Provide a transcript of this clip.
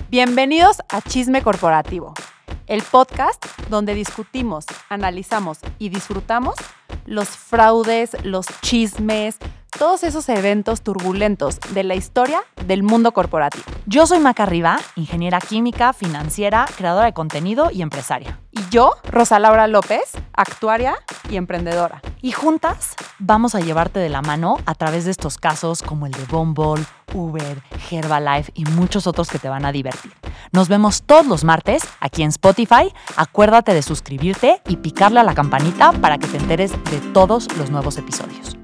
Bienvenidos a Chisme Corporativo, el podcast donde discutimos, analizamos y disfrutamos los fraudes, los chismes, todos esos eventos turbulentos de la historia del mundo corporativo. Yo soy Maca Riva, ingeniera química, financiera, creadora de contenido y empresaria. Y yo, Rosa Laura López, actuaria y emprendedora. Y juntas vamos a llevarte de la mano a través de estos casos como el de Bumble, Uber, Herbalife y muchos otros que te van a divertir. Nos vemos todos los martes aquí en Spotify. Acuérdate de suscribirte y picarle a la campanita para que te enteres de todos los nuevos episodios.